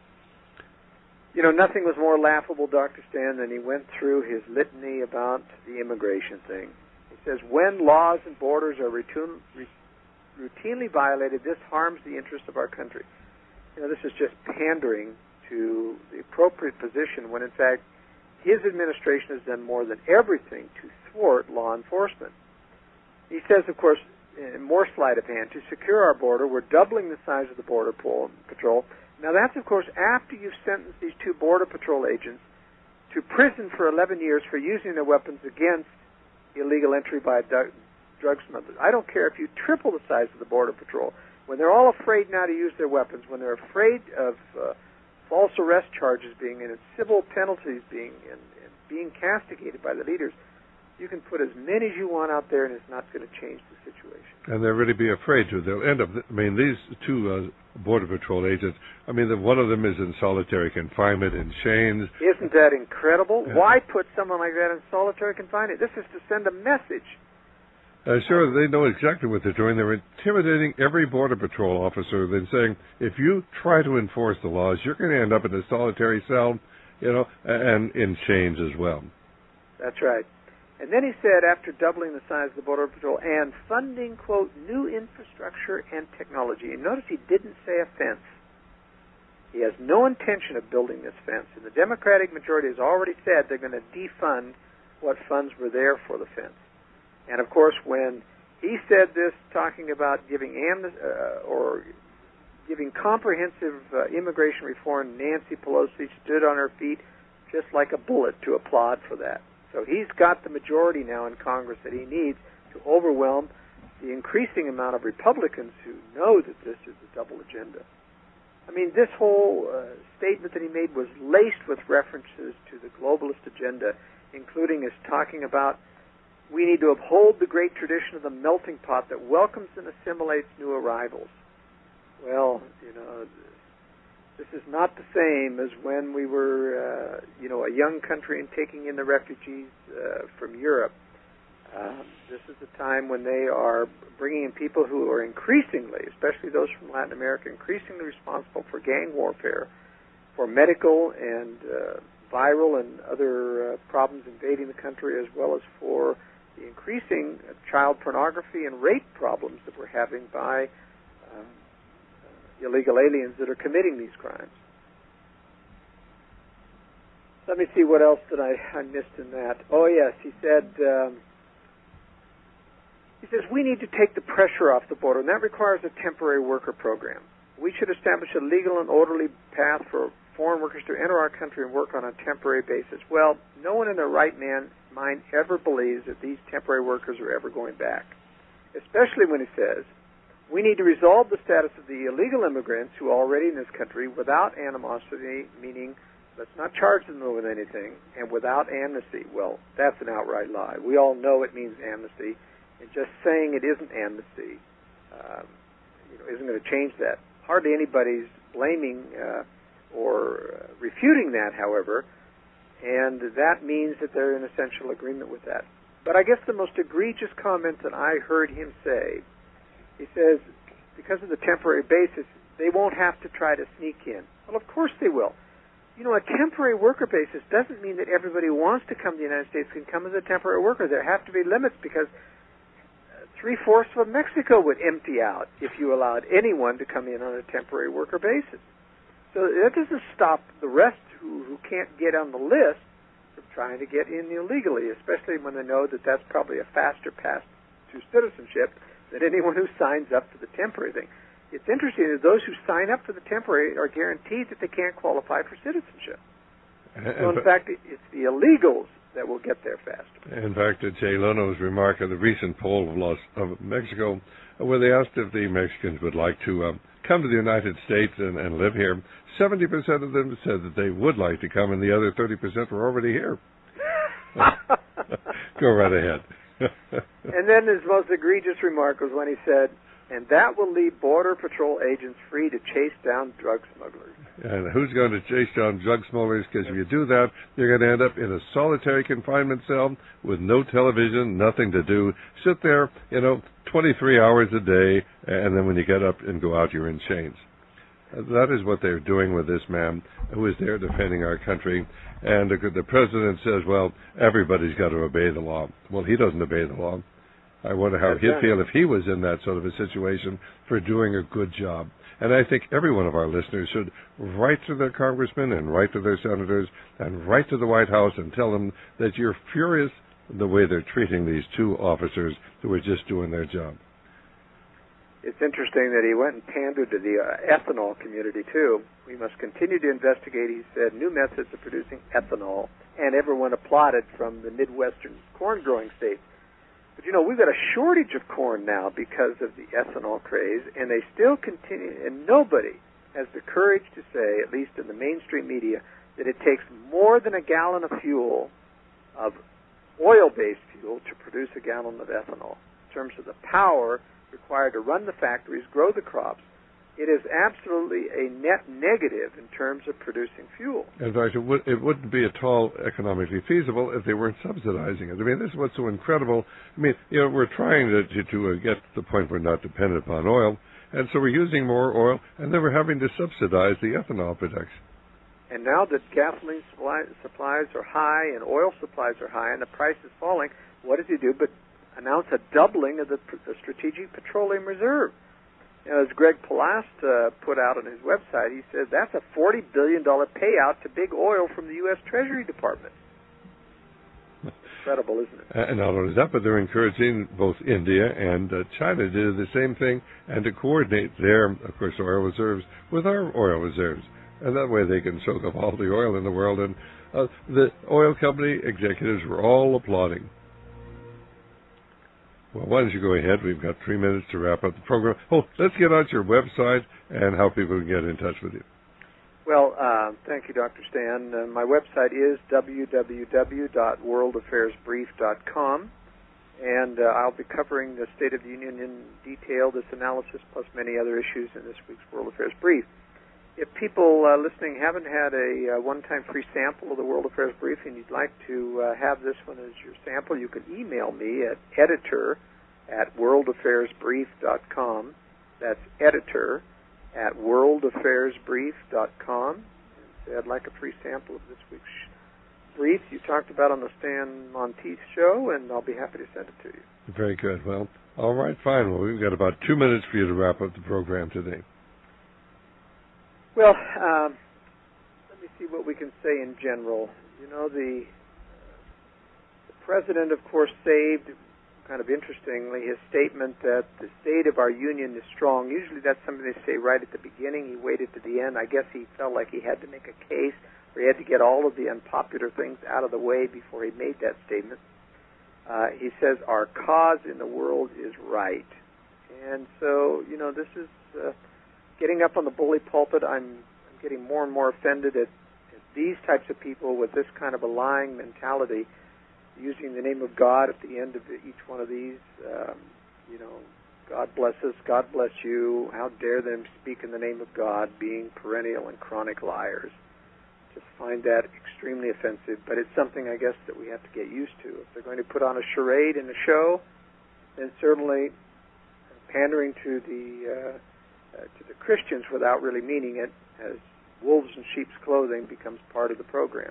You know, nothing was more laughable, Dr. Stan, than he went through his litany about the immigration thing. He says, when laws and borders are routinely violated, this harms the interests of our country. You know, this is just pandering to the appropriate position when, in fact, his administration has done more than everything to thwart law enforcement. He says, of course, more sleight of hand, to secure our border, we're doubling the size of the Border Patrol. Now, that's, of course, after you've sentenced these 2 Border Patrol agents to prison for 11 years for using their weapons against illegal entry by drug smugglers. I don't care if you triple the size of the Border Patrol. When they're all afraid now to use their weapons, when they're afraid of false arrest charges being in, and civil penalties being castigated by the leaders, You can put as many as you want out there, and it's not going to change the situation. And they'll really be afraid to. They'll end up, these two Border Patrol agents, one of them is in solitary confinement in chains. Isn't that incredible? Yeah. Why put someone like that in solitary confinement? This is to send a message. Sure, they know exactly what they're doing. They're intimidating every Border Patrol officer. They're saying, if you try to enforce the laws, you're going to end up in a solitary cell, and in chains as well. That's right. And then he said, after doubling the size of the Border Patrol and funding, quote, new infrastructure and technology. And notice he didn't say a fence. He has no intention of building this fence. And the Democratic majority has already said they're going to defund what funds were there for the fence. And, of course, when he said this, talking about giving comprehensive immigration reform, Nancy Pelosi stood on her feet just like a bullet to applaud for that. So he's got the majority now in Congress that he needs to overwhelm the increasing amount of Republicans who know that this is a double agenda. This whole statement that he made was laced with references to the globalist agenda, including his talking about we need to uphold the great tradition of the melting pot that welcomes and assimilates new arrivals. Well, this is not the same as when we were, a young country and taking in the refugees from Europe. This is a time when they are bringing in people who are increasingly, especially those from Latin America, increasingly responsible for gang warfare, for medical and viral and other problems invading the country, as well as for the increasing child pornography and rape problems that we're having by illegal aliens that are committing these crimes. Let me see what else that I missed in that. Oh, yes, he says we need to take the pressure off the border, and that requires a temporary worker program. We should establish a legal and orderly path for foreign workers to enter our country and work on a temporary basis. Well, no one in their right mind ever believes that these temporary workers are ever going back, especially when he says, we need to resolve the status of the illegal immigrants who are already in this country without animosity, meaning let's not charge them with anything, and without amnesty. Well, that's an outright lie. We all know it means amnesty, and just saying it isn't amnesty isn't going to change that. Hardly anybody's blaming or refuting that, however, and that means that they're in essential agreement with that. But I guess the most egregious comment that I heard him say, he says, because of the temporary basis, they won't have to try to sneak in. Well, of course they will. A temporary worker basis doesn't mean that everybody who wants to come to the United States can come as a temporary worker. There have to be limits because 3/4 of Mexico would empty out if you allowed anyone to come in on a temporary worker basis. So that doesn't stop the rest who can't get on the list from trying to get in illegally, especially when they know that that's probably a faster path to citizenship than anyone who signs up for the temporary thing. It's interesting that those who sign up for the temporary are guaranteed that they can't qualify for citizenship. So, in fact, it's the illegals that will get there faster. In fact, Jay Leno's remark at the recent poll of Mexico, where they asked if the Mexicans would like to come to the United States and live here, 70% of them said that they would like to come, and the other 30% were already here. Go right ahead. And then his most egregious remark was when he said, and that will leave Border Patrol agents free to chase down drug smugglers. And who's going to chase down drug smugglers? Because if you do that, you're going to end up in a solitary confinement cell with no television, nothing to do. Sit there, 23 hours a day, and then when you get up and go out, you're in chains. That is what they're doing with this man who is there defending our country. And the president says, well, everybody's got to obey the law. Well, he doesn't obey the law. I wonder how he'd feel if he was in that sort of a situation for doing a good job. And I think every one of our listeners should write to their congressmen and write to their senators and write to the White House and tell them that you're furious the way they're treating these two officers who are just doing their job. It's interesting that he went and pandered to the ethanol community, too. We must continue to investigate, he said, new methods of producing ethanol, and everyone applauded from the Midwestern corn-growing states. But, we've got a shortage of corn now because of the ethanol craze, and they still continue, and nobody has the courage to say, at least in the mainstream media, that it takes more than a gallon of fuel, of oil-based fuel to produce a gallon of ethanol. In terms of the power required to run the factories, grow the crops, it is absolutely a net negative in terms of producing fuel. In fact, it wouldn't be at all economically feasible if they weren't subsidizing it. I mean, this is what's so incredible. I mean, we're trying to get to the point where we're not dependent upon oil, and so we're using more oil, and then we're having to subsidize the ethanol production. And now that gasoline supplies are high and oil supplies are high and the price is falling, what does he do but announce a doubling of the Strategic Petroleum Reserve? As Greg Palast put out on his website, he said that's a $40 billion payout to big oil from the U.S. Treasury Department. Incredible, isn't it? And not only that, but they're encouraging both India and China to do the same thing and to coordinate their, of course, oil reserves with our oil reserves. And that way they can soak up all the oil in the world. And the oil company executives were all applauding. Well, why don't you go ahead? We've got 3 minutes to wrap up the program. Oh, let's get out your website and how people can get in touch with you. Well, thank you, Dr. Stan. My website is www.worldaffairsbrief.com, and I'll be covering the State of the Union in detail, this analysis, plus many other issues in this week's World Affairs Brief. If people listening haven't had a one-time free sample of the World Affairs Brief and you'd like to have this one as your sample, you can email me at editor@worldaffairsbrief.com. That's editor@worldaffairsbrief.com. And say, I'd like a free sample of this week's brief you talked about on the Stan Monteith show, and I'll be happy to send it to you. Very good. Well, all right, fine. Well, we've got about 2 minutes for you to wrap up the program today. Well, let me see what we can say in general. You know, the president, of course, saved, kind of interestingly, his statement that the state of our union is strong. Usually that's something they say right at the beginning. He waited to the end. I guess he felt like he had to make a case, or he had to get all of the unpopular things out of the way before he made that statement. He says, our cause in the world is right. And so, you know, this is... getting up on the bully pulpit, I'm getting more and more offended at these types of people with this kind of a lying mentality, using the name of God at the end of each one of these. You know, God bless us, God bless you. How dare them speak in the name of God, being perennial and chronic liars. Just find that extremely offensive, but it's something, I guess, that we have to get used to. If they're going to put on a charade in a show, then certainly pandering to the Christians without really meaning it, as wolves in sheep's clothing, becomes part of the program.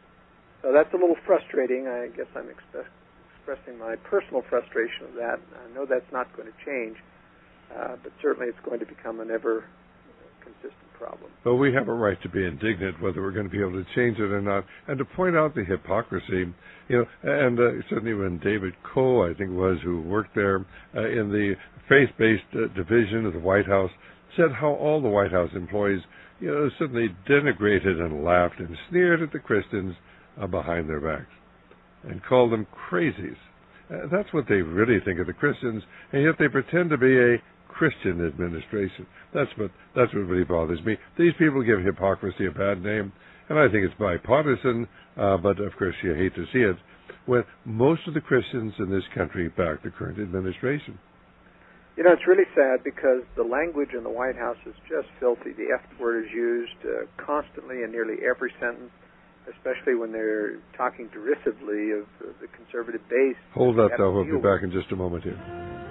So that's a little frustrating. I guess I'm expressing my personal frustration of that. I know that's not going to change, but certainly it's going to become an ever-consistent problem. Well, we have a right to be indignant whether we're going to be able to change it or not, and to point out the hypocrisy. You know, and certainly when David Coe, I think it was, who worked there in the faith-based division of the White House, said how all the White House employees, you know, suddenly denigrated and laughed and sneered at the Christians behind their backs and called them crazies. That's what they really think of the Christians, and yet they pretend to be a Christian administration. That's what really bothers me. These people give hypocrisy a bad name, and I think it's bipartisan, but of course you hate to see it, when most of the Christians in this country back the current administration. You know, it's really sad because the language in the White House is just filthy. The F word is used constantly in nearly every sentence, especially when they're talking derisively of the conservative base. Hold that, though. We'll be back in just a moment here.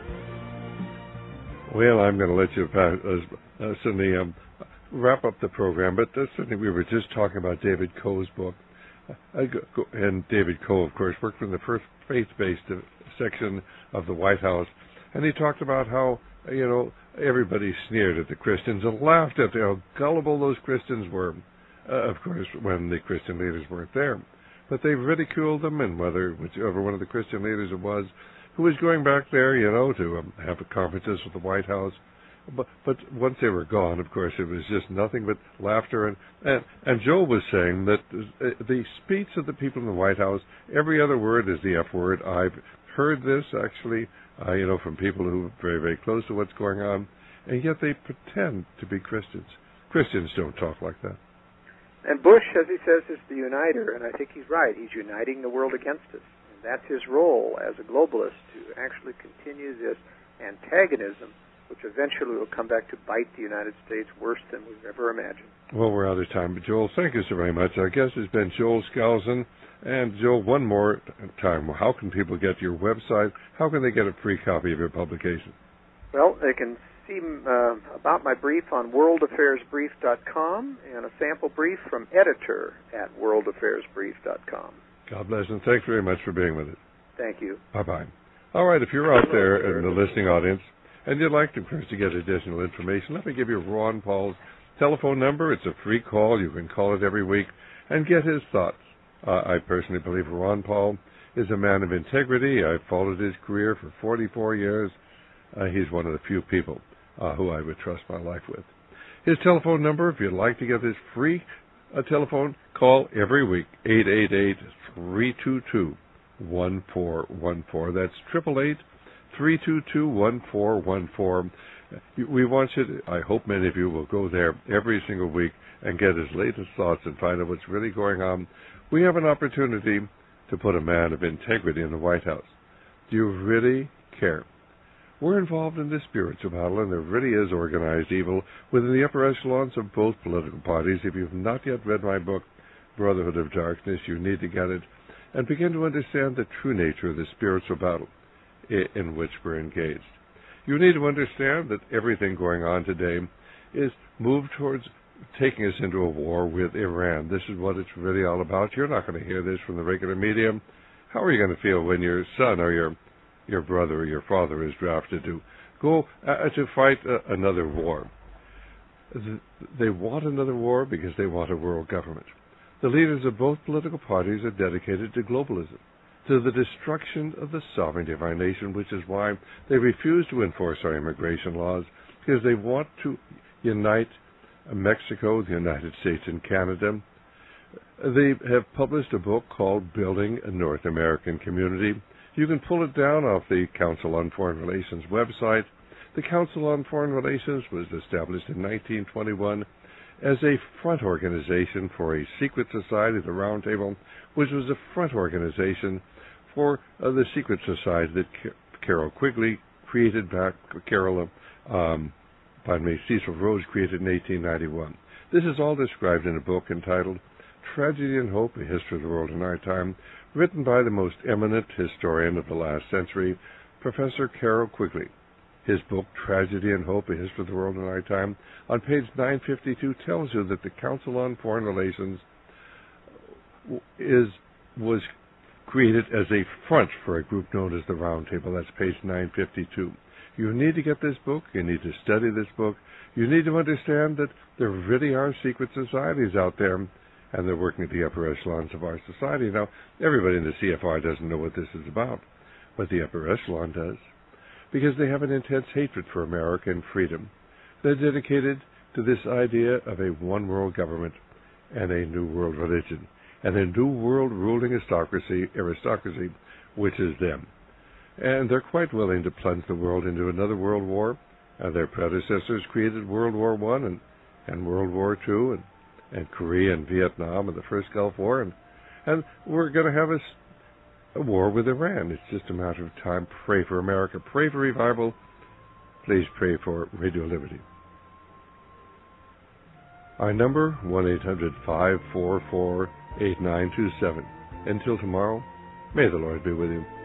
Well, I'm going to let you certainly wrap up the program, but certainly we were just talking about David Coe's book. And David Coe, of course, worked in the first faith-based section of the White House. And he talked about how, you know, everybody sneered at the Christians and laughed at how gullible those Christians were, of course, when the Christian leaders weren't there. But they ridiculed them, and whichever one of the Christian leaders it was, who was going back there, you know, to have conferences with the White House. But once they were gone, of course, it was just nothing but laughter. And Joe was saying that the speech of the people in the White House, every other word is the F word. I've heard this, actually, you know, from people who are very, very close to what's going on, and yet they pretend to be Christians. Christians don't talk like that. And Bush, as he says, is the uniter, and I think he's right. He's uniting the world against us. that's his role as a globalist, to actually continue this antagonism, which eventually will come back to bite the United States worse than we've ever imagined. Well, we're out of time, but Joel, thank you so very much. Our guest has been Joel Skousen. And Joel, one more time, how can people get to your website? How can they get a free copy of your publication? Well, they can see about my brief on worldaffairsbrief.com and a sample brief from editor at worldaffairsbrief.com. God bless, and thanks very much for being with us. Thank you. Bye-bye. All right, if you're out there in the listening audience and you'd like to get additional information, let me give you Ron Paul's telephone number. It's a free call. You can call it every week and get his thoughts. I personally believe Ron Paul is a man of integrity. I've followed his career for 44 years. He's one of the few people who I would trust my life with. His telephone number, if you'd like to get his free telephone call every week, 888-322-1414. That's 888-322-1414. We want you to, I hope many of you will go there every single week and get his latest thoughts and find out what's really going on. We have an opportunity to put a man of integrity in the White House. Do you really care? We're involved in this spiritual battle, and there really is organized evil within the upper echelons of both political parties. If you've not yet read my book, Brotherhood of Darkness, you need to get it and begin to understand the true nature of the spiritual battle in which we're engaged. You need to understand that everything going on today is moved towards taking us into a war with Iran. This is what it's really all about. You're not going to hear this from the regular media. How are you going to feel when your son or your brother or your father is drafted to go to fight another war? They want another war because they want a world government. The leaders of both political parties are dedicated to globalism, to the destruction of the sovereignty of our nation, which is why they refuse to enforce our immigration laws, because they want to unite Mexico, the United States, and Canada. They have published a book called Building a North American Community. You can pull it down off the Council on Foreign Relations website. The Council on Foreign Relations was established in 1921 as a front organization for a secret society, the Round Table, which was a front organization for the secret society that Carol Quigley created back, Cecil Rhodes created in 1891. This is all described in a book entitled Tragedy and Hope, A History of the World in Our Time, written by the most eminent historian of the last century, Professor Carol Quigley. His book, Tragedy and Hope, A History of the World in Our Time, on page 952 tells you that the Council on Foreign Relations was created as a front for a group known as the Round Table. That's page 952. You need to get this book. You need to study this book. You need to understand that there really are secret societies out there, and they're working at the upper echelons of our society. Now, everybody in the CFR doesn't know what this is about, but the upper echelon does, because they have an intense hatred for America and freedom. They're dedicated to this idea of a one-world government and a new world religion, and a new world ruling aristocracy, which is them. And they're quite willing to plunge the world into another world war. Their predecessors created World War I and World War II and Korea and Vietnam and the first Gulf War. And we're going to have a war with Iran. It's just a matter of time. Pray for America. Pray for revival. Please pray for Radio Liberty. Our number, 1-800-544-8927. Until tomorrow, may the Lord be with you.